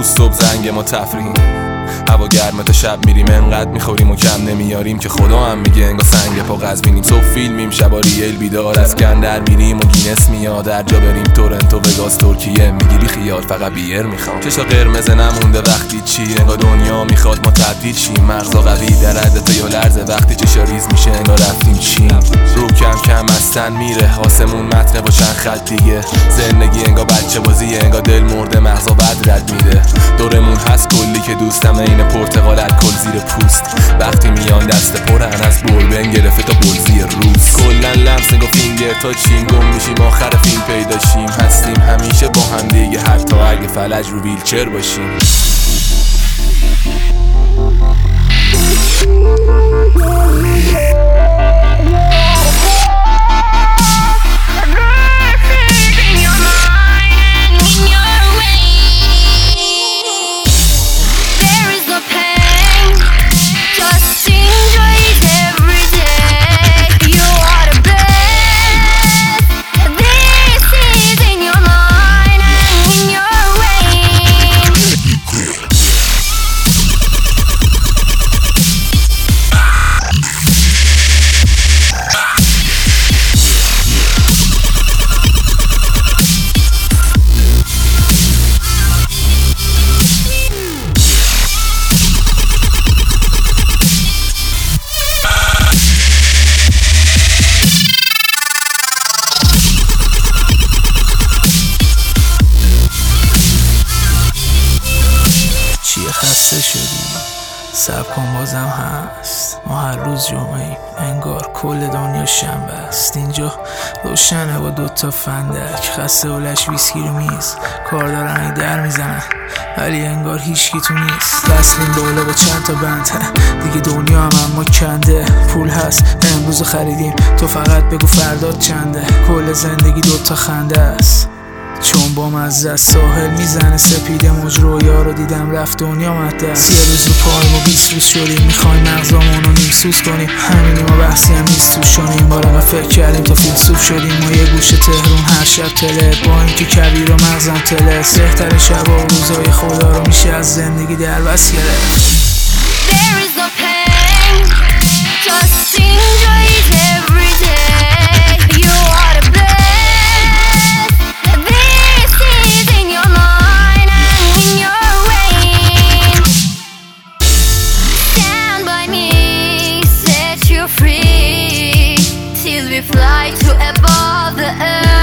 روز صبح زنگ ما تفریحیم، هوا گرمه تا شب میریم، انقدر میخوریم و کم نمیاریم که خدا هم میگه انگار سنگ پا قزوینیم. صبح فیلمیم، شبا ریل بیدار، از کندر میریم و گینس میاد، هر جا بریم تورنتو وگاس ترکیه، میگیری خیال فقط بیر میخوام. چشا قرمز نمونده وقتی چی، انگار دنیا میخواد ما تبدیل شیم، مغزا قوی در حد تا یا لرزه وقتی چشا ریز میشه انگار رفتیم چین. رو کم کم استن میره، آسمون متنه با چند خط دیگه، زندگی انگار بچه بازیه، انگار دل مرده مغزا بد رد میده. دورمون هست کلی که دوستم این پرتقال الکل زیر پوست، وقتی میان دست پرن از بربن گرفته تا بلزی روز. کلن لمس نگاه فینگر تا چیم، گم میشیم آخر فیلم پیدا شیم، هستیم همیشه با هم دیگه حتی اگه فلج رو ویلچر باشیم. خسته شدی سب کن بازم هست، ما هر روز جمعه‌ایم انگار کل دنیا شنبه است. اینجا روشنه با دوتا فندک، خسته ولش ویسکی رو میز، کار دارن در میزنن ولی انگار هیچکی تو نیست. دستیم بالا با چند تا بند، دیگه دنیا هم اما کنده، پول هست امروز خریدیم، تو فقط بگو فردات چنده. کل زندگی دوتا خنده است، چون بام از دست ساحل میزنه سپیده مجرویا رو دیدم رفت دنیا مده. 30 روز رو پاییم و 20 روز شدیم، میخوایم مغزامون رو نیمسوز کنیم، همینی ما بحثی هم نیست توش شدیم، بارا ما فکر کردیم تا فیلسوف شدیم. ما یه گوشه تهرون هر شب تله، با این که کبیر و مغزم تله، بهتر شب و روزای خدا رو میشه از زندگی در بس گرفت. There is no pain, just enjoy it every day. You are the best. This is in your mind and in your veins. Stand by me, set you free till we fly to above the earth.